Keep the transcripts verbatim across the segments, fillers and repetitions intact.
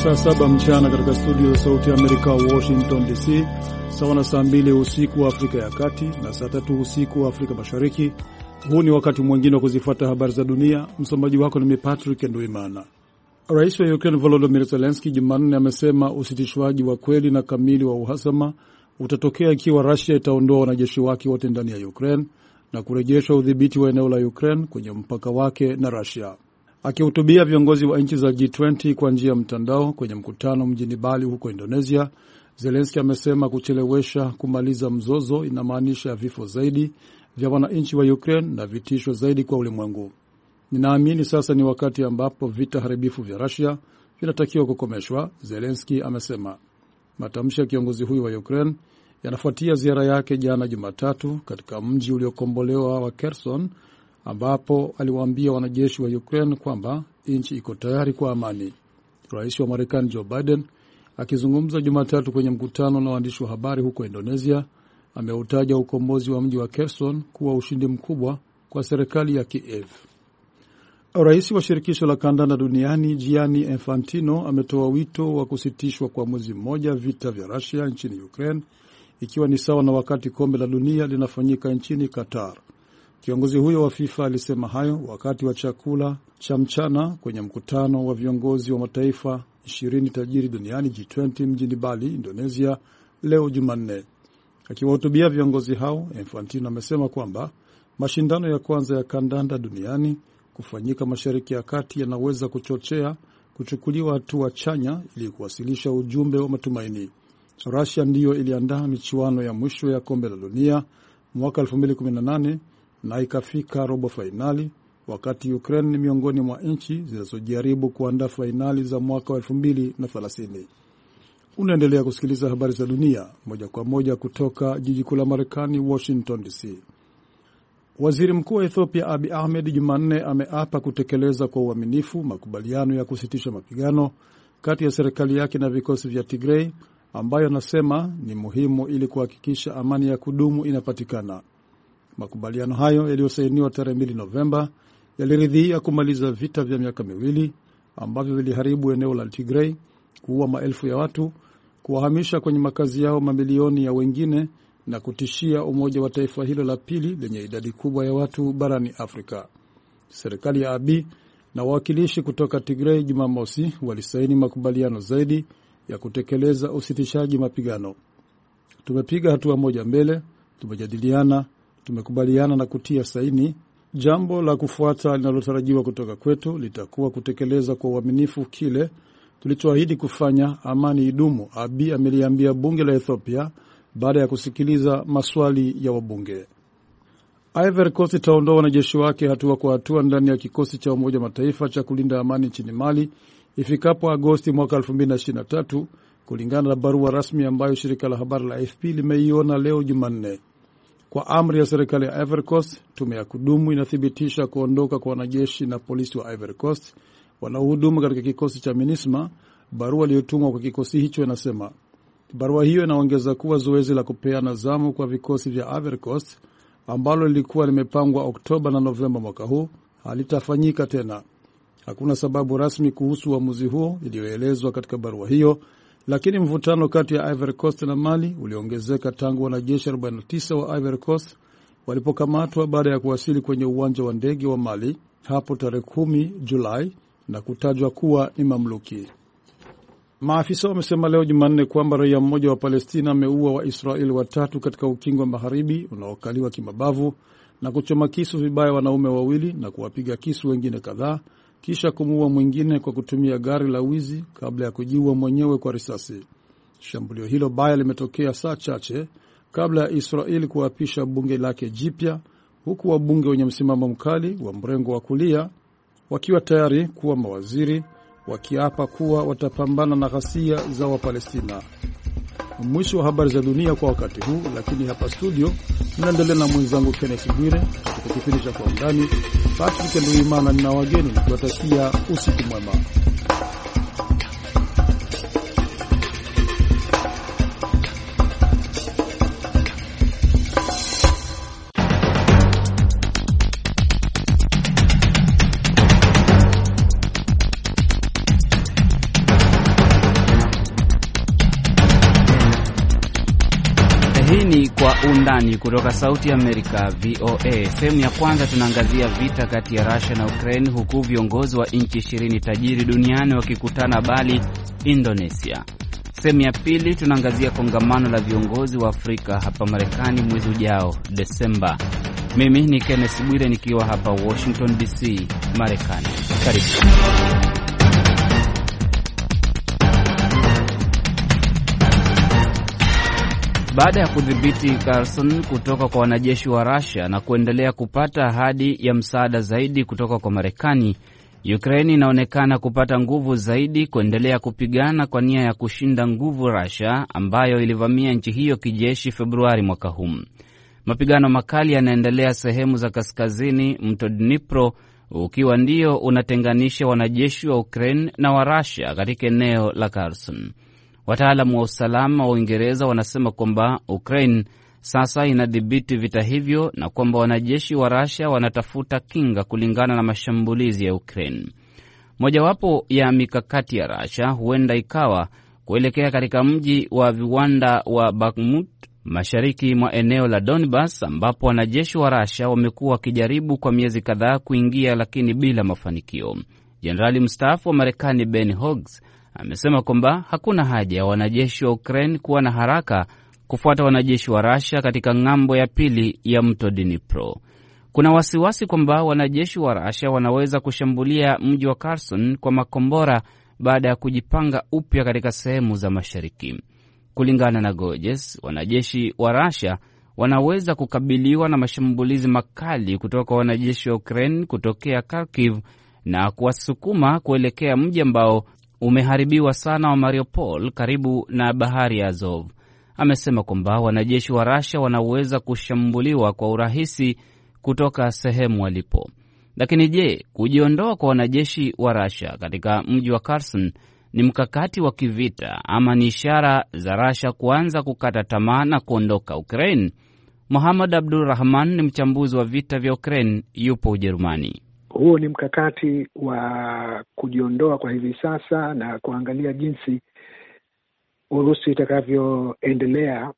saa saba mchana katika studio za Sauti ya Amerika Washington D C, sawa na saa mbili usiku wa Afrika ya Kati na saa tatu usiku wa Afrika Mashariki. Huu ni wakati mwingine wa kuzifuata habari za dunia. Msomaji wako ni Patrick Nduimana. Rais wa Ukraine Volodymyr Zelensky Jumanne amesema usitishwaji wa kweli na kamili wa uhasama utatokea ikiwa Russia itaondoa wanajeshi wake wote ndani ya Ukraine na kurejesha udhibiti wa eneo la Ukraine kwenye mpaka wake na Russia. Akihutubia viongozi wa nchi za G twenty kwa njia ya mtandao kwenye mkutano mjini Bali huko Indonesia, Zelensky amesema kuchelewesha kumaliza mzozo inamaanisha vifo zaidi vya wananchi wa Ukraine na vitisho zaidi kwa ulimwengu. Ninaamini sasa ni wakati ambapo vita haribifu vya Russia vinatakiwa kukomeshwa, Zelensky amesema. Matamshi ya kiongozi huyu wa Ukraine yanafuatia ziara yake jana Jumatatu katika mji uliokombolewa wa Kherson, ambapo aliwaambia wanajeshi wa Ukraine kwamba nchi iko tayari kwa amani. Rais wa Marekani Joe Biden akizungumza Jumatatu kwenye mkutano na waandishi wa habari huko Indonesia, ameutaja ukombozi wa mji wa Kherson kuwa ushindi mkubwa kwa serikali ya Kiev. Rais wa shirikisho la kandanda duniani Gianni Infantino ametoa wito wa kusitishwa kwa mwezi mmoja vita vya Russia nchini Ukraine, ikiwa ni sawa na wakati kombe la dunia linafanyika nchini Qatar. Kiongozi huyo wa FIFA alisema hayo wakati wa chakula cha mchana kwenye mkutano wa viongozi wa mataifa ishirini tajiri duniani G twenty mjini Bali, Indonesia leo Jumanne. Akiwahutubia viongozi hao, Infantino amesema kwamba mashindano ya kwanza ya kandanda duniani kufanyika Mashariki ya Kati yanaweza kuchochea kuchukuliwa hatua chanya ili kuwasilisha ujumbe wa matumaini. Russia ndiyo iliandaa michuano ya mwisho ya kombe la dunia mwaka elfu mbili kumi na nane na ikafika robo fainali, wakati Ukraine ni miongoni mwa nchi zinazojaribu kuandaa fainali za mwaka wa elfu mbili thelathini. Unaendelea kusikiliza habari za dunia moja kwa moja kutoka jiji kuu la Marekani, Washington D C. Waziri Mkuu wa Ethiopia Abiy Ahmed Jumanne ameapa kutekeleza kwa uaminifu makubaliano ya kusitisha mapigano kati ya serikali yake na vikosi vya Tigray, ambayo anasema ni muhimu ili kuhakikisha amani ya kudumu inapatikana. Makubaliano hayo yaliyosainiwa tarehe mbili Novemba yaliridhia kumaliza vita vya miaka miwili ambavyo viliharibu eneo la Tigray, kuua maelfu ya watu, kuwahamisha kwenye makazi yao mamilioni ya wengine na kutishia umoja wa taifa hilo la pili lenye idadi kubwa ya watu barani Afrika. Serikali ya Abiy na wawakilishi kutoka Tigray Jumamosi walisaini makubaliano zaidi ya kutekeleza usitishaji mapigano. Tumepiga hatua moja mbele, tumejadiliana, tumekubaliana na kutia saini. Jambo la kufuata linalotarajiwa kutoka kwetu litakuwa kutekeleza kwa uaminifu kile tulichoahidi kufanya, amani idumu, Abiy ameliambia bunge la Ethiopia baada ya kusikiliza maswali ya wabunge. Ivory Coast itaondoa wanajeshi wake hatua kwa hatua ndani ya kikosi cha Umoja wa Mataifa cha kulinda amani nchini Mali ifikapo Agosti mwaka elfu mbili ishirini na tatu, kulingana na barua rasmi ambayo shirika la habari la A F P limeiona leo Jumanne. Kwa amri ya serikali ya Ivory Coast, tume ya kudumu inathibitisha kuondoka kwa wanajeshi na polisi wa Ivory Coast wanaohudumu katika kikosi cha MINUSMA. Barua iliyotumwa kwa kikosi hicho inasema. Barua hiyo inaongeza kuwa zoezi la kupeana zamu kwa vikosi vya Ivory Coast ambalo lilikuwa limepangwa Oktoba na Novemba mwaka huu halitafanyika tena. Hakuna sababu rasmi kuhusu uamuzi huo iliyoelezwa katika barua hiyo, lakini mvutano kati ya Ivory Coast na Mali uliongezeka tangu wanajeshi arobaini na tisa wa Ivory Coast walipokamatwa baada ya kuwasili kwenye uwanja wa ndege wa Mali hapo tarehe kumi Julai na kutajwa kuwa ni mamluki. Maafisa wamesema leo Jumanne kwamba raia mmoja wa Palestina ameua wa Israeli watatu katika ukingo wa magharibi unaokaliwa kimabavu na kuchoma kisu vibaya wanaume wawili na kuwapiga kisu wengine kadhaa, kisha kumuua mwingine kwa kutumia gari la wizi kabla ya kujiua mwenyewe kwa risasi. Shambulio hilo baya limetokea saa chache kabla ya Israeli kuapisha bunge lake jipya, huku wabunge wenye msimamo mkali wa mrengo wa kulia wakiwa tayari kuwa mawaziri, wakiapa kuwa watapambana na ghasia za Wapalestina. Mwisho wa habari za dunia kwa wakati huu, lakini hapa studio tunaendelea na mwenzangu Kenneth Bwire katika kipindi cha Kwa Undani. Patrick Nduimana na wageni nikiwatakia usiku mwema. Hii ni Kwa Undani kutoka Sauti ya Amerika, V O A. Sehemu ya kwanza tunaangazia vita kati ya Russia na Ukraine, huku viongozi wa nchi ishirini tajiri duniani wakikutana Bali, Indonesia. Sehemu ya pili tunaangazia kongamano la viongozi wa Afrika hapa Marekani mwezi ujao Desemba. Mimi ni Kenneth Bwire nikiwa hapa Washington D C, Marekani. Karibu. Baada ya kudhibiti Kherson kutoka kwa wanajeshi wa Russia na kuendelea kupata ahadi ya msaada zaidi kutoka kwa Marekani, Ukraine inaonekana kupata nguvu zaidi kuendelea kupigana kwa nia ya kushinda nguvu Russia ambayo ilivamia nchi hiyo kijeshi Februari mwaka huu. Mapigano makali yanaendelea sehemu za kaskazini mto Dnipro, ukiwa ndio unatenganisha wanajeshi wa Ukraine na wa Russia katika eneo la Kherson. Wataalamu wa usalama wa Uingereza wanasema kwamba Ukraine sasa inadhibiti vita hivyo na kwamba wanajeshi wa Russia wanatafuta kinga kulingana na mashambulizi ya Ukraine. Mojawapo ya mikakati ya Russia huenda ikawa kuelekea katika mji wa viwanda wa Bakhmut mashariki mwa eneo la Donbas, ambapo wanajeshi wa Russia wamekuwa wakijaribu kwa miezi kadhaa kuingia lakini bila mafanikio. Jenerali mstaafu wa Marekani Ben Hoggs amesema kwamba hakuna haja ya wanajeshi wa Ukraine kuwa na haraka kufuata wanajeshi wa Russia katika ng'ambo ya pili ya mto Dnipro. Kuna wasiwasi kwamba wanajeshi wa Russia wanaweza kushambulia mji wa Kherson kwa makombora baada ya kujipanga upya katika sehemu za mashariki. Kulingana na Gorges, wanajeshi wa Russia wanaweza kukabiliwa na mashambulizi makali kutoka wanajeshi wa Ukraine kutokea Kharkiv na kuwasukuma kuelekea mji ambao umeharibiwa sana wa Mariupol karibu na bahari ya Azov. Amesema kwamba wanajeshi wa Russia wanaweza kushambuliwa kwa urahisi kutoka sehemu walipo. Lakini je, kujiondoa kwa wanajeshi wa Russia katika mji wa Kherson ni mkakati wa kivita ama ni ishara za Russia kuanza kukata tamaa na kuondoka Ukraine? Muhammad Abdulrahman ni mchambuzi wa vita vya Ukraine, yupo Ujerumani. Huo ni mkakati wa kujiondoa kwa hivi sasa na kuangalia jinsi Urusi itakavyoendelea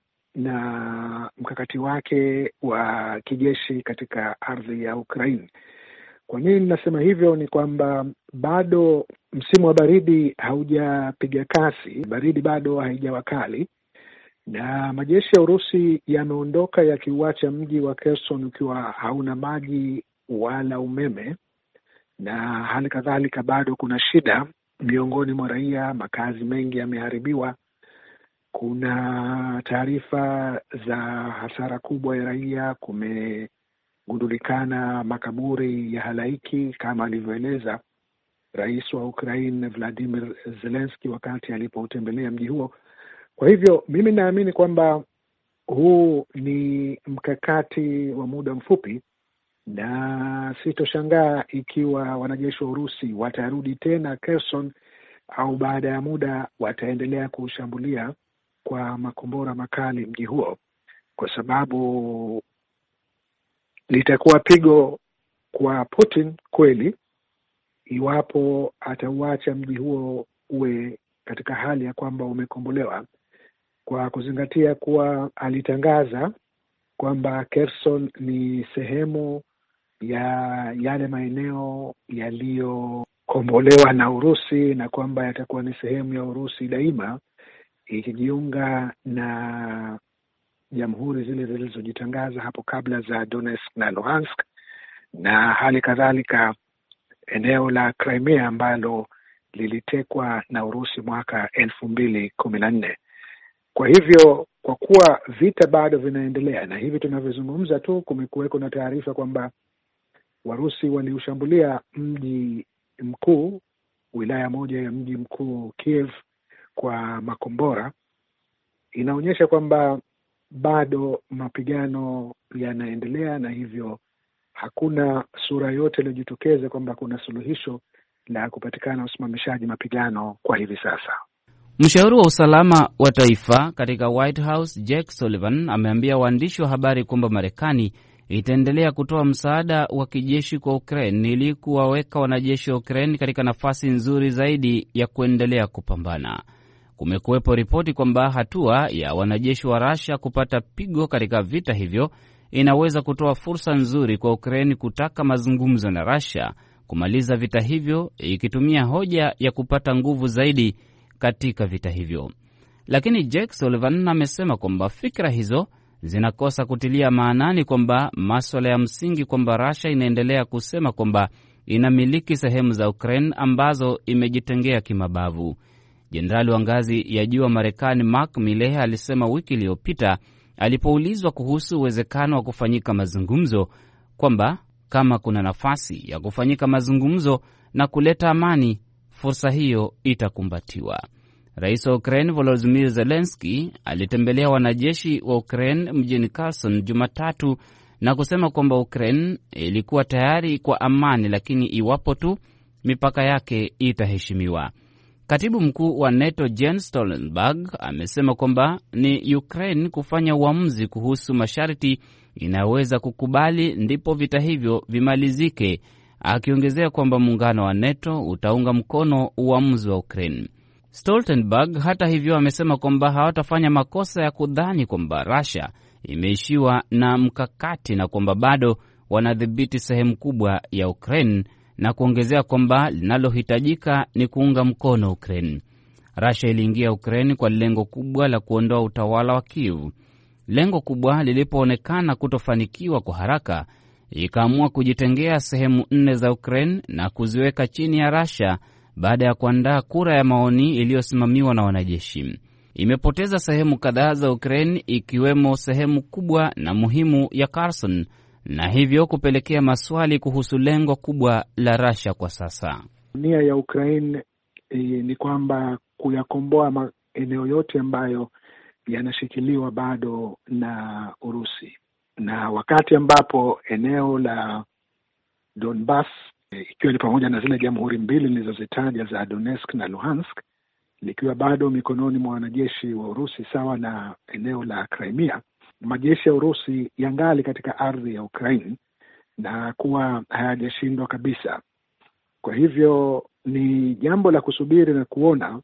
na mkakati wake wa kijeshi katika ardhi ya Ukraine. Kwa nini ninasema hivyo? Ni kwamba bado msimu wa baridi haujapiga kasi, baridi bado haijawa kali, na majeshi ya Urusi yameondoka yakiuacha mji wa Kherson ukiwa hauna maji wala umeme, na hali kadhalika bado kuna shida miongoni mwa raia, makazi mengi yameharibiwa. Kuna taarifa za hasara kubwa ya raia, kumegundulikana makaburi ya halaiki kama alivyoeleza Rais wa Ukraine Vladimir Zelensky wakati alipotembelea mji huo. Kwa hivyo mimi naamini kwamba huu ni mkakati wa muda mfupi, na sitoshangaa ikiwa wanajeshi wa Urusi watarudi tena Kherson au baada ya muda wataendelea kushambulia kwa makombora makali mji huo, kwa sababu litakuwa pigo kwa Putin kweli iwapo atauacha mji huo uwe katika hali ya kwamba umekombolewa, kwa kuzingatia kuwa alitangaza kwamba Kherson ni sehemu ya yale maeneo yaliyokombolewa na Urusi na kwamba yatakuwa ni sehemu ya Urusi daima, ikijiunga na jamhuri zile zilizojitangaza hapo kabla za Donetsk na Luhansk, na hali kadhalika eneo la Crimea ambalo lilitekwa na Urusi mwaka elfu mbili kumi na nne. Kwa hivyo, kwa kuwa vita bado vinaendelea na hivi tunavyozungumza tu kumekuweko na taarifa kwamba Warusi waliushambulia mji mkuu, wilaya moja ya mji mkuu Kiev, kwa makombora, inaonyesha kwamba bado mapigano yanaendelea, na hivyo hakuna sura yote iliyojitokeza kwamba kuna suluhisho la kupatikana usimamishaji mapigano kwa hivi sasa. Mshauri wa usalama wa taifa katika White House Jake Sullivan ameambia waandishi wa habari kwamba Marekani itaendelea kutoa msaada wa kijeshi kwa Ukraine ili kuwaweka wanajeshi wa Ukraine katika nafasi nzuri zaidi ya kuendelea kupambana. kumekuwepo ripoti kwamba hatua ya wanajeshi wa Russia kupata pigo katika vita hivyo inaweza kutoa fursa nzuri kwa Ukraine kutaka mazungumzo na Russia kumaliza vita hivyo, ikitumia hoja ya kupata nguvu zaidi katika vita hivyo. Lakini Jake Sullivan amesema kwamba fikra hizo zinakosa kutilia maanani kwamba masuala ya msingi, kwamba Russia inaendelea kusema kwamba inamiliki sehemu za Ukraine ambazo imejitengea kimabavu. Jenerali wa ngazi ya juu wa Marekani Mark Milley alisema wiki iliyopita alipoulizwa kuhusu uwezekano wa kufanyika mazungumzo kwamba kama kuna nafasi ya kufanyika mazungumzo na kuleta amani, fursa hiyo itakumbatiwa. Rais wa Ukraine Volodymyr Zelensky alitembelea wanajeshi wa Ukraine mjini Kherson Jumatatu na kusema kwamba Ukraine ilikuwa tayari kwa amani, lakini iwapo tu mipaka yake itaheshimiwa. Katibu mkuu wa NATO Jens Stoltenberg amesema kwamba ni Ukraine kufanya uamuzi kuhusu masharti inaweza kukubali ndipo vita hivyo vimalizike, akiongezea kwamba muungano wa NATO utaunga mkono uamuzi wa Ukraine. Stoltenberg hata hivyo amesema kwamba hawatafanya makosa ya kudhani kwamba Russia imeishiwa na mkakati na kwamba bado wanadhibiti sehemu kubwa ya Ukraine, na kuongezea kwamba linalohitajika ni kuunga mkono Ukraine. Russia iliingia Ukraine kwa lengo kubwa la kuondoa utawala wa Kiev. Lengo kubwa lilipoonekana kutofanikiwa kwa haraka, ikaamua kujitengea sehemu nne za Ukraine na kuziweka chini ya Russia baada ya kuandaa kura ya maoni iliyosimamiwa na wanajeshi. Imepoteza sehemu kadhaa za Ukraine, ikiwemo sehemu kubwa na muhimu ya Kherson, na hivyo kupelekea maswali kuhusu lengo kubwa la Russia kwa sasa. Nia ya Ukraine e, ni kwamba kuyakomboa maeneo yote ambayo yanashikiliwa bado na Urusi, na wakati ambapo eneo la Donbas e, ikiwa ni pamoja na zile jamhuri mbili nilizozitaja za Donetsk na Luhansk likiwa bado mikononi mwa wanajeshi wa Urusi, sawa na eneo la Crimea, majeshi ya Urusi yangali katika ardhi ya Ukraine na kuwa hayajashindwa kabisa. Kwa hivyo ni jambo la kusubiri na kuona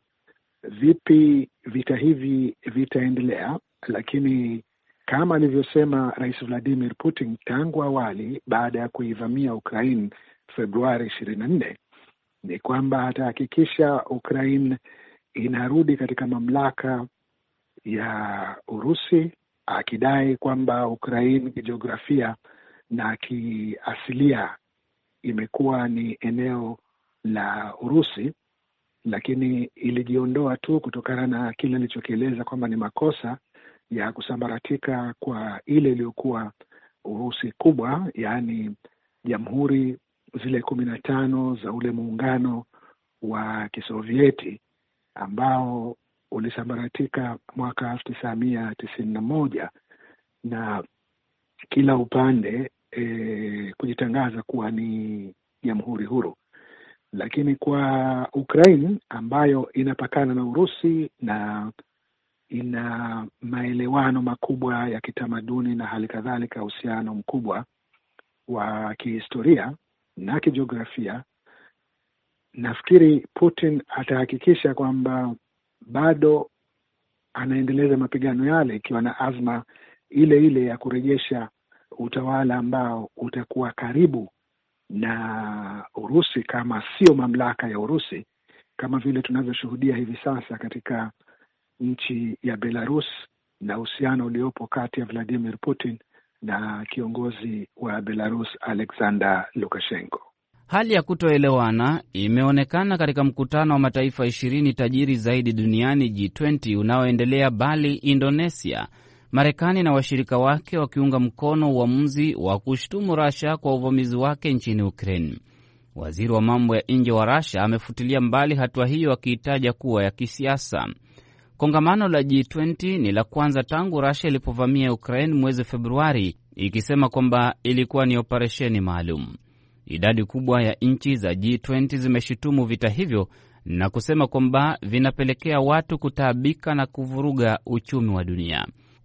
vipi vita hivi vitaendelea, lakini kama alivyosema Rais Vladimir Putin tangu awali baada ya kuivamia Ukraine Februari ishirini na nne, ni kwamba atahakikisha Ukraine inarudi katika mamlaka ya Urusi, akidai kwamba Ukraine kijiografia na kiasilia imekuwa ni eneo la Urusi, lakini ilijiondoa tu kutokana na kile alichokieleza kwamba ni makosa ya kusambaratika kwa ile iliyokuwa Urusi kubwa, yaani jamhuri zile kumi na tano za ule muungano wa Kisovieti ambao ulisambaratika mwaka elfu tisa mia tisini na moja na kila upande e, kujitangaza kuwa ni jamhuri huru. Lakini kwa Ukraine ambayo inapakana na Urusi na ina maelewano makubwa ya kitamaduni na hali kadhalika uhusiano mkubwa wa kihistoria na kijiografia, nafikiri Putin atahakikisha kwamba bado anaendeleza mapigano yale, ikiwa na azma ile ile ya kurejesha utawala ambao utakuwa karibu na Urusi, kama sio mamlaka ya Urusi, kama vile tunavyoshuhudia hivi sasa katika nchi ya Belarus na uhusiano uliopo kati ya Vladimir Putin na kiongozi wa Belarus Alexander Lukashenko. Hali ya kutoelewana imeonekana katika mkutano wa mataifa ishirini tajiri zaidi duniani G ishirini unaoendelea Bali, Indonesia, Marekani na washirika wake wakiunga mkono uamuzi wa kushtumu Russia kwa uvamizi wake nchini Ukraine. Waziri wa mambo ya nje wa Russia amefutilia mbali hatua hiyo, akiitaja kuwa ya kisiasa. Kongamano la G ishirini ni la kwanza tangu Russia ilipovamia Ukraine mwezi Februari, ikisema kwamba ilikuwa ni operesheni maalum. Idadi kubwa ya nchi za G ishirini zimeshitumu vita hivyo na kusema kwamba vinapelekea watu kutaabika na kuvuruga uchumi wa dunia.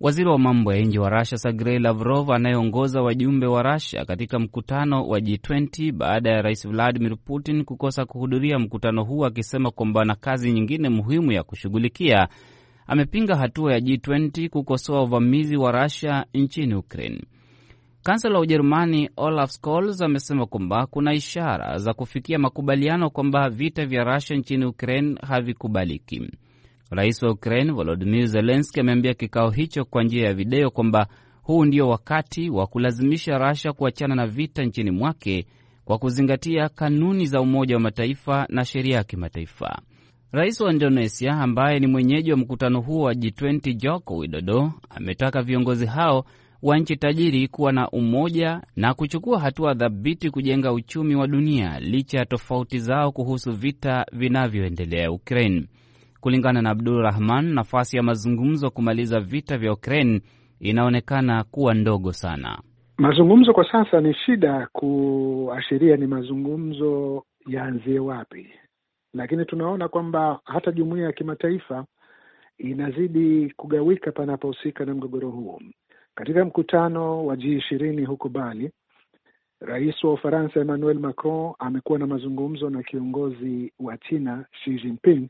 Waziri wa mambo ya nje wa Russia Sergei Lavrov anayeongoza wajumbe wa Russia katika mkutano wa G ishirini baada ya Rais Vladimir Putin kukosa kuhudhuria mkutano huu akisema kwamba ana kazi nyingine muhimu ya kushughulikia, amepinga hatua ya G ishirini kukosoa uvamizi wa Russia nchini Ukraine. Kansela wa Ujerumani Olaf Scholz amesema kwamba kuna ishara za kufikia makubaliano kwamba vita vya Russia nchini Ukraine havikubaliki. Rais wa Ukraine Volodymyr Zelensky ameambia kikao hicho kwa njia ya video kwamba huu ndio wakati wa kulazimisha Russia kuachana na vita nchini mwake kwa kuzingatia kanuni za Umoja wa Mataifa na sheria ya kimataifa. Rais wa Indonesia ambaye ni mwenyeji wa mkutano huo wa G ishirini Joko Widodo ametaka viongozi hao wa nchi tajiri kuwa na umoja na kuchukua hatua dhabiti kujenga uchumi wa dunia licha ya tofauti zao kuhusu vita vinavyoendelea Ukraine. Kulingana na Abdul Rahman, nafasi ya mazungumzo kumaliza vita vya Ukraine inaonekana kuwa ndogo sana. Mazungumzo kwa sasa ni shida kuashiria ni mazungumzo yaanzie wapi. Lakini tunaona kwamba hata jumuiya ya kimataifa inazidi kugawika panapohusika na mgogoro huo. Katika mkutano wa G ishirini huko Bali, Rais wa Ufaransa Emmanuel Macron amekuwa na mazungumzo na kiongozi wa China Xi Jinping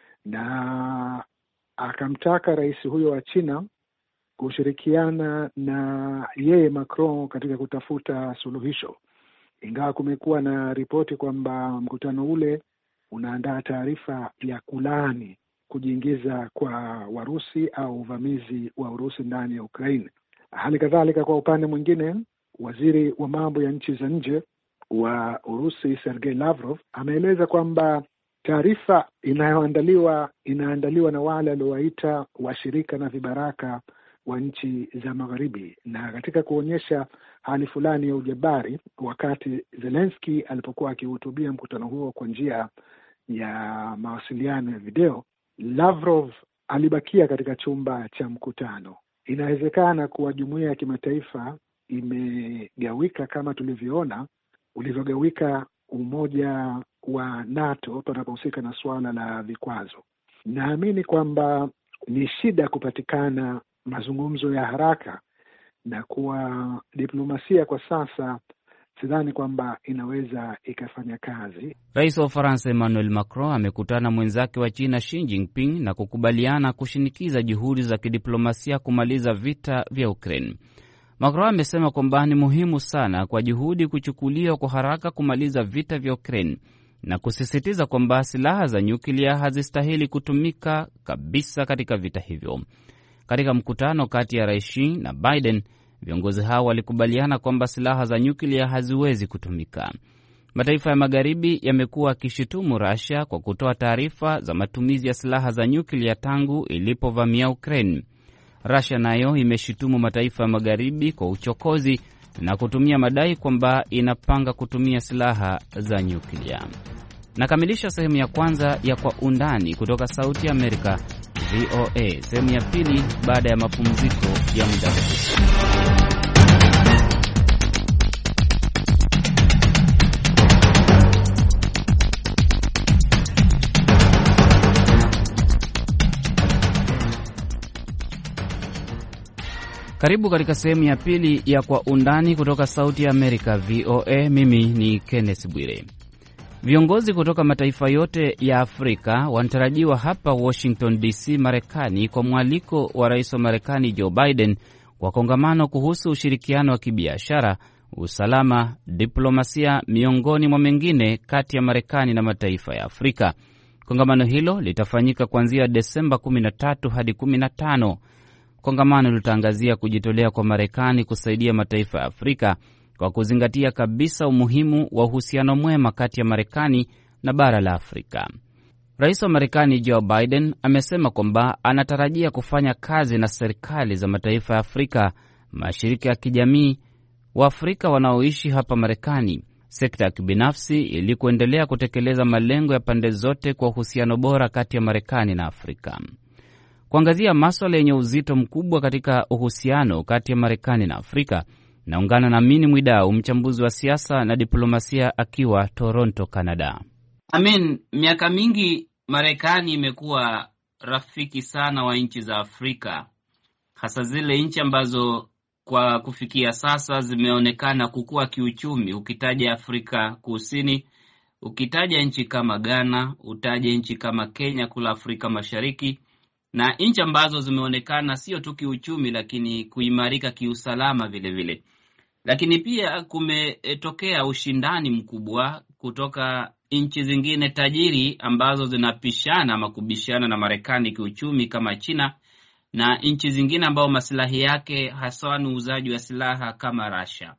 na akamtaka rais huyo wa China kushirikiana na yeye Macron katika kutafuta suluhisho. Ingawa kumekuwa na ripoti kwamba mkutano ule unaandaa taarifa ya kulaani kujiingiza kwa Warusi au uvamizi wa Urusi ndani ya Ukraine. Hali kadhalika, kwa upande mwingine, waziri wa mambo ya nchi za nje wa Urusi Sergei Lavrov ameeleza kwamba taarifa inayoandaliwa inaandaliwa na wale waliowaita washirika na vibaraka wa nchi za Magharibi, na katika kuonyesha hali fulani ya ujabari, wakati Zelensky alipokuwa akihutubia mkutano huo kwa njia ya mawasiliano ya video, Lavrov alibakia katika chumba cha mkutano. Inawezekana kuwa jumuiya ya kimataifa imegawika kama tulivyoona ulivyogawika umoja wa NATO panapohusika na suala la vikwazo. Naamini kwamba ni shida kupatikana mazungumzo ya haraka, na kuwa diplomasia kwa sasa sidhani kwamba inaweza ikafanya kazi. Rais wa Ufaransa Emmanuel Macron amekutana mwenzake wa China Xi Jinping na kukubaliana kushinikiza juhudi za kidiplomasia kumaliza vita vya Ukraine. Macron amesema kwamba ni muhimu sana kwa juhudi kuchukuliwa kwa haraka kumaliza vita vya Ukraine na kusisitiza kwamba silaha za nyuklia hazistahili kutumika kabisa katika vita hivyo. Katika mkutano kati ya Rais Xi na Biden, viongozi hao walikubaliana kwamba silaha za nyuklia haziwezi kutumika. Mataifa ya Magharibi yamekuwa yakishutumu Russia kwa kutoa taarifa za matumizi ya silaha za nyuklia tangu ilipovamia Ukraine. Russia nayo imeshutumu mataifa ya Magharibi kwa uchokozi na kutumia madai kwamba inapanga kutumia silaha za nyuklia. Nakamilisha sehemu ya kwanza ya Kwa Undani kutoka Sauti ya Amerika V O A. Sehemu ya pili baada ya mapumziko ya muda mfupi. Karibu katika sehemu ya pili ya Kwa Undani kutoka Sauti ya Amerika V O A. Mimi ni Kenneth Bwire. Viongozi kutoka mataifa yote ya Afrika wanatarajiwa hapa Washington D C, Marekani, kwa mwaliko wa Rais wa Marekani Joe Biden kwa kongamano kuhusu ushirikiano wa kibiashara, usalama, diplomasia, miongoni mwa mengine kati ya Marekani na mataifa ya Afrika. Kongamano hilo litafanyika kuanzia Desemba kumi na tatu hadi kumi na tano. Kongamano litaangazia kujitolea kwa Marekani kusaidia mataifa ya Afrika kwa kuzingatia kabisa umuhimu wa uhusiano mwema kati ya Marekani na bara la Afrika. Rais wa Marekani Joe Biden amesema kwamba anatarajia kufanya kazi na serikali za mataifa ya Afrika, mashirika ya kijamii, Waafrika wanaoishi hapa Marekani, sekta ya kibinafsi, ili kuendelea kutekeleza malengo ya pande zote kwa uhusiano bora kati ya Marekani na Afrika. Kuangazia masuala yenye uzito mkubwa katika uhusiano kati ya Marekani na Afrika, naungana na Mini Mwidau, mchambuzi wa siasa na diplomasia, akiwa Toronto, Canada. Amin, miaka mingi Marekani imekuwa rafiki sana wa nchi za Afrika, hasa zile nchi ambazo kwa kufikia sasa zimeonekana kukua kiuchumi. Ukitaja Afrika Kusini, ukitaja nchi kama Ghana, utaje nchi kama Kenya kula Afrika Mashariki, na nchi ambazo zimeonekana sio tu kiuchumi lakini kuimarika kiusalama vile vile. Lakini pia kumetokea ushindani mkubwa kutoka nchi zingine tajiri ambazo zinapishana ama kubishana na Marekani kiuchumi kama China, na nchi zingine ambao maslahi yake hasa ni uuzaji wa silaha kama Russia.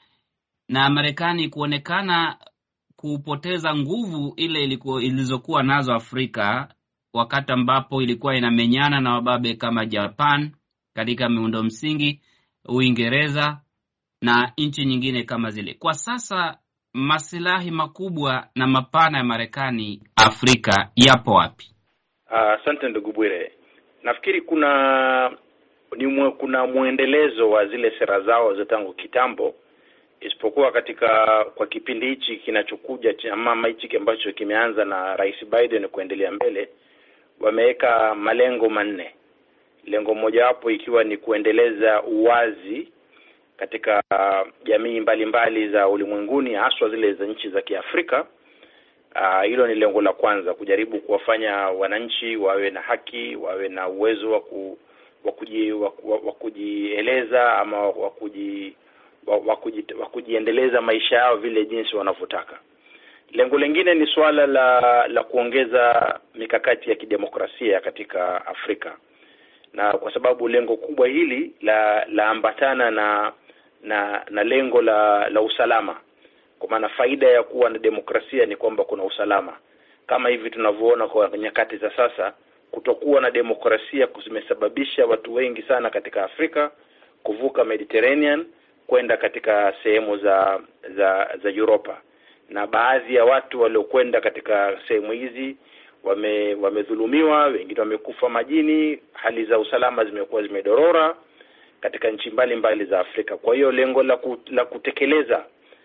Na Marekani kuonekana kupoteza nguvu ile ilikuwa ilizokuwa nazo Afrika wakati ambapo ilikuwa inamenyana na wababe kama Japan katika miundo msingi, Uingereza na nchi nyingine kama zile. Kwa sasa maslahi makubwa na mapana ya Marekani Afrika yapo wapi? Asante uh, ndugu Bwire. Nafikiri kuna ni mwe, kuna muendelezo wa zile sera zao za tangu kitambo, isipokuwa katika kwa kipindi hichi kinachokuja ama hichi ambacho kimeanza na Rais Biden kuendelea mbele, wameweka malengo manne. Lengo moja wapo ikiwa ni kuendeleza uwazi katika jamii mbalimbali za ulimwenguni, haswa zile za nchi za Kiafrika. Uh, hilo ni lengo la kwanza, kujaribu kuwafanya wananchi wawe na haki, wawe na uwezo wa ku, wa kuji, wa, wa kujieleza ama wa kuji wa kuji, wa kujiendeleza maisha yao vile jinsi wanavyotaka. Lengo lingine ni swala la la kuongeza mikakati ya kidemokrasia katika Afrika. Na kwa sababu lengo kubwa hili la laambatana na na na lengo la la usalama. Kwa maana faida ya kuwa na demokrasia ni kwamba kuna usalama. Kama hivi tunavyoona kwa nyakati za sasa, kutokuwa na demokrasia kumesababisha watu wengi sana katika Afrika kuvuka Mediterranean kwenda katika sehemu za za za Europa. Na baadhi ya watu waliokwenda katika sehemu hizi wame wamedhulumiwa, wengine wamekufa majini, hali za usalama zimekuwa zimedorora katika nchi mbalimbali za Afrika. Kwa hiyo lengo la, ku, la kutekeleza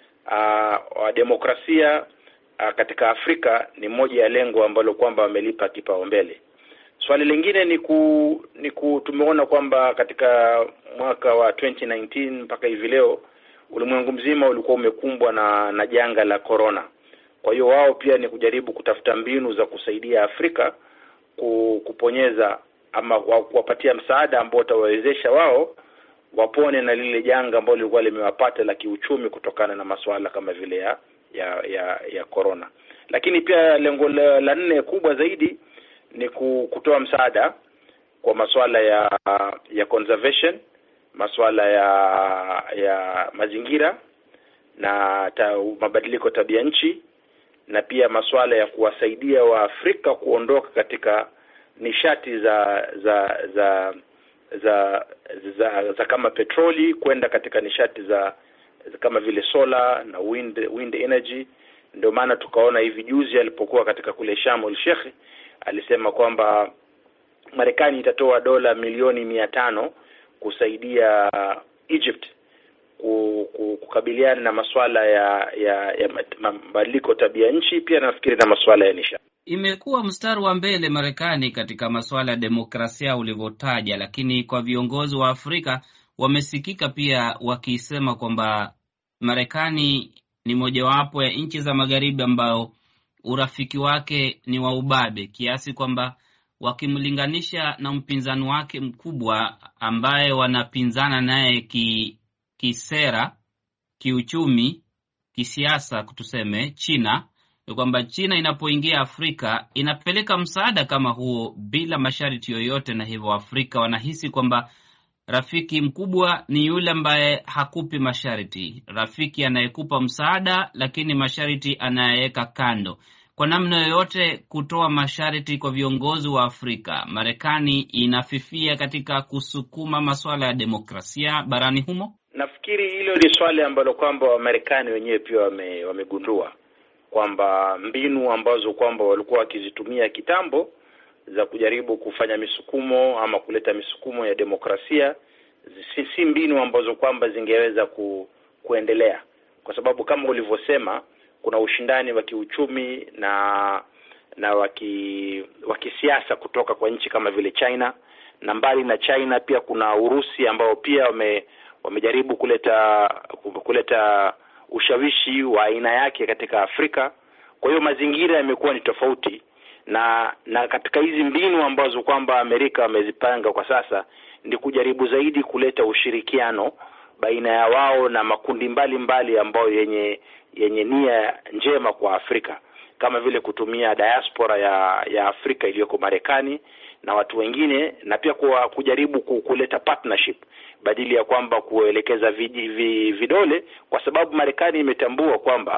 uh, demokrasia uh, katika Afrika ni moja ya lengo ambalo kwamba wamelipa kipaumbele. Swali lingine ni ku, ni ku tumeona kwamba katika mwaka wa twenty nineteen mpaka hivi leo ulimwengu mzima ulikuwa umekumbwa na na janga la corona. Kwa hiyo wao pia ni kujaribu kutafuta mbinu za kusaidia Afrika kuponyeza ama kuwapatia msaada ambao utawawezesha wao wapone na lile janga ambalo lilikuwa limewapata la kiuchumi kutokana na masuala kama vile ya ya ya, ya corona. Lakini pia lengo la, la nne kubwa zaidi ni kutoa msaada kwa masuala ya ya conservation, masuala ya ya mazingira na ta, mabadiliko tabia nchi, na pia masuala ya kuwasaidia wa Afrika kuondoka katika nishati za za za za za, za kama petroli kwenda katika nishati za, za kama vile solar na wind wind energy. Ndio maana tukaona hivi juzi alipokuwa katika kule Sharm el-Sheikh alisema kwamba Marekani itatoa dola milioni mia tano kusaidia Egypt kukabiliana na masuala ya ya, ya mabadiliko tabia nchi, pia nafikiri na masuala ya nishati. Imekuwa mstari wa mbele Marekani katika masuala ya demokrasia ulivyotaja, lakini kwa viongozi wa Afrika wamesikika pia wakisema kwamba Marekani ni mojawapo ya nchi za magharibi ambao urafiki wake ni wa ubabe, kiasi kwamba wakimlinganisha na mpinzani wake mkubwa ambaye wanapinzana naye ki kisera, kiuchumi, kisiasa kutuseme China, ni kwamba China inapoingia Afrika inapeleka msaada kama huo bila masharti yoyote, na hivyo Afrika wanahisi kwamba rafiki mkubwa ni yule ambaye hakupi masharti, rafiki anayekupa msaada lakini masharti anayeweka kando. Kwa namna yoyote kutoa masharti kwa viongozi wa Afrika, Marekani inafifia katika kusukuma masuala ya demokrasia barani humo. Nafikiri hilo ni swali ambalo kwamba Wamarekani wenyewe pia wame, wamegundua kwamba mbinu ambazo kwamba walikuwa wakizitumia kitambo za kujaribu kufanya misukumo ama kuleta misukumo ya demokrasia si, si mbinu ambazo kwamba zingeweza ku, kuendelea, kwa sababu kama ulivyosema kuna ushindani wa kiuchumi na na waki wa kisiasa kutoka kwa nchi kama vile China, na mbali na China pia kuna Urusi ambao pia wame wamejaribu kuleta kuleta ushawishi wa aina yake katika Afrika. Kwa hiyo mazingira yamekuwa ni tofauti, na na katika hizi mbinu ambazo kwamba Amerika wamezipanga kwa sasa ni kujaribu zaidi kuleta ushirikiano baina ya wao na makundi mbalimbali ambayo yenye yenye nia njema kwa Afrika, kama vile kutumia diaspora ya ya Afrika iliyoko Marekani na watu wengine, na pia kwa kujaribu kuleta partnership badili ya kwamba kuelekeza vidole, kwa sababu Marekani imetambua kwamba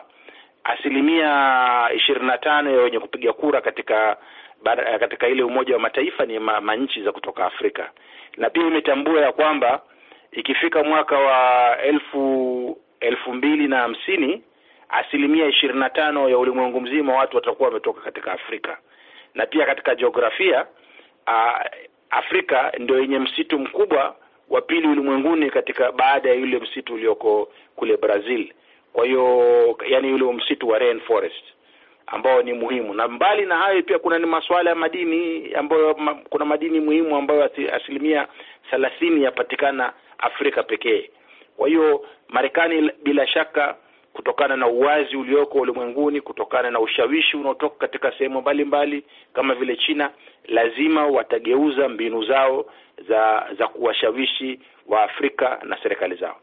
asilimia ishirini na tano ya wenye kupiga kura katika katika ile Umoja wa Mataifa ni manchi za kutoka Afrika, na pia imetambua ya kwamba ikifika mwaka wa elfu elfu mbili na hamsini asilimia ishirini na tano ya ulimwengu mzima watu watakuwa wametoka katika Afrika. Na pia katika jiografia uh, Afrika ndio yenye msitu mkubwa wa pili ulimwenguni katika baada ya yule msitu ulioko kule Brazil. Kwa hiyo yani yule msitu wa rainforest ambao ni muhimu. Na mbali na hayo pia kuna ni masuala ya madini ambayo ma, kuna madini muhimu ambayo asilimia thelathini yapatikana Afrika pekee. Kwa hiyo Marekani bila shaka, kutokana na uwazi ulioko ulimwenguni, kutokana na ushawishi unaotoka katika sehemu mbalimbali kama vile China, lazima watageuza mbinu zao za za kuwashawishi wa Afrika na serikali zao.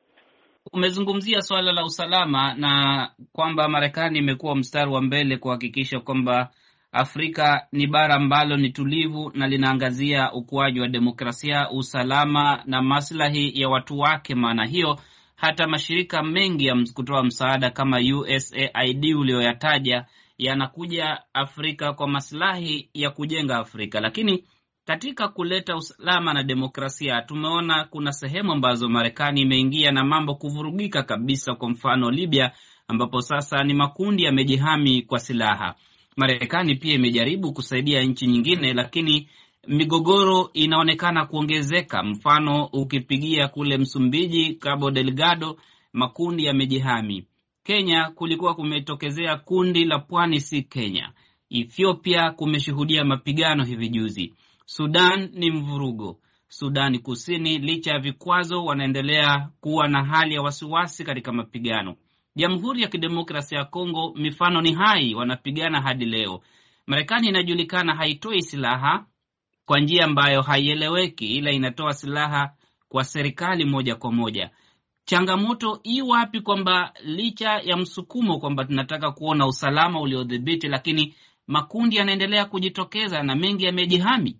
Umezungumzia swala la usalama na kwamba Marekani imekuwa mstari wa mbele kuhakikisha kwamba Afrika ni bara ambalo ni tulivu na linaangazia ukuaji wa demokrasia, usalama na maslahi ya watu wake. Maana hiyo hata mashirika mengi ya kutoa msaada kama U S A I D ulioyataja yanakuja Afrika kwa maslahi ya kujenga Afrika. Lakini katika kuleta usalama na demokrasia tumeona kuna sehemu ambazo Marekani imeingia na mambo kuvurugika kabisa. Kwa mfano Libya, ambapo sasa ni makundi yamejihami kwa silaha. Marekani pia imejaribu kusaidia nchi nyingine, lakini migogoro inaonekana kuongezeka. Mfano ukipigia kule Msumbiji, Cabo Delgado, makundi yamejihami. Kenya kulikuwa kumetokezea kundi la Pwani si Kenya. Ethiopia kumeshuhudia mapigano hivi juzi. Sudan ni mvurugo. Sudani Kusini licha ya vikwazo wanaendelea kuwa na hali ya wasiwasi katika mapigano. Jamhuri ya Kidemokrasia ya Kongo mifano ni hai, wanapigana hadi leo. Marekani inajulikana haitoi silaha kwa njia ambayo haieleweki, ila inatoa silaha kwa serikali moja kwa moja. Changamoto hii wapi kwamba licha ya msukumo kwamba tunataka kuona usalama uliodhibiti, lakini makundi yanaendelea kujitokeza na mengi yamejihami?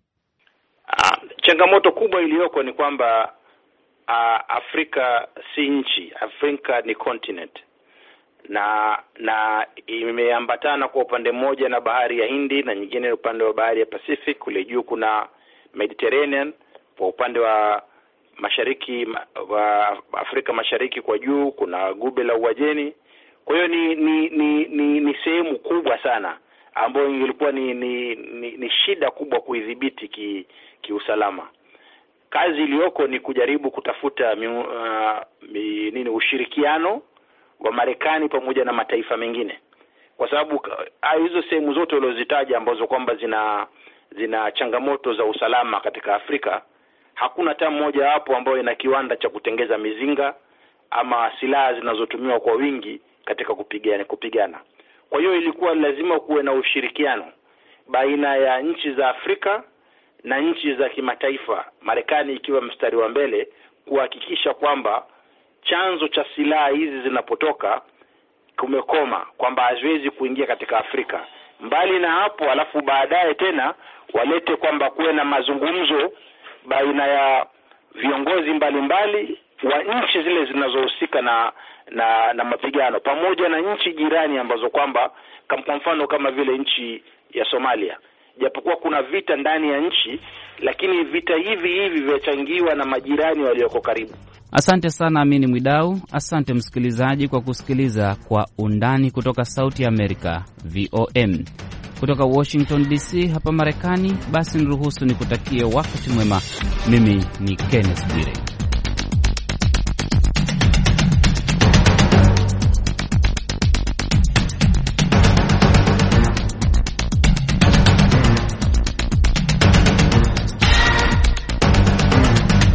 Uh, changamoto kubwa iliyoko ni kwamba uh, Afrika si nchi, Afrika ni continent. Na na imeambatana kwa upande mmoja na bahari ya Hindi na nyingine upande wa bahari ya Pacific. Kule juu kuna Mediterranean, kwa upande wa mashariki wa Afrika Mashariki kwa juu kuna Ghuba la Uajemi. Kwa hiyo ni ni ni ni, ni sehemu kubwa sana ambayo ilikuwa ni ni, ni ni shida kubwa kuidhibiti ki kiusalama. Kazi iliyoko ni kujaribu kutafuta mi, uh, mi, nini ushirikiano wa Marekani pamoja na mataifa mengine, kwa sababu hizo sehemu zote ulizozitaja ambazo kwamba zina zina changamoto za usalama katika Afrika, hakuna hata mmoja hapo ambayo ina kiwanda cha kutengeza mizinga ama silaha zinazotumiwa kwa wingi katika kupigana kupigana. Kwa hiyo ilikuwa lazima kuwe na ushirikiano baina ya nchi za Afrika na nchi za kimataifa, Marekani ikiwa mstari wa mbele kuhakikisha kwamba chanzo cha silaha hizi zinapotoka kumekoma, kwamba haziwezi kuingia katika Afrika. Mbali na hapo, alafu baadaye tena walete kwamba kuwe na mazungumzo baina ya viongozi mbalimbali wa nchi zile zinazohusika na na na mapigano pamoja na nchi jirani ambazo kwamba kwa mfano kama vile nchi ya Somalia. Japokuwa kuna vita ndani ya nchi, lakini vita hivi hivi vinachangiwa na majirani walioko karibu. Asante sana Amini Mwidau. Asante msikilizaji kwa kusikiliza Kwa Undani kutoka Sauti ya Amerika V O M. Kutoka Washington D C hapa Marekani, basi niruhusu nikutakie wakati mwema. Mimi ni Kenneth Bwire.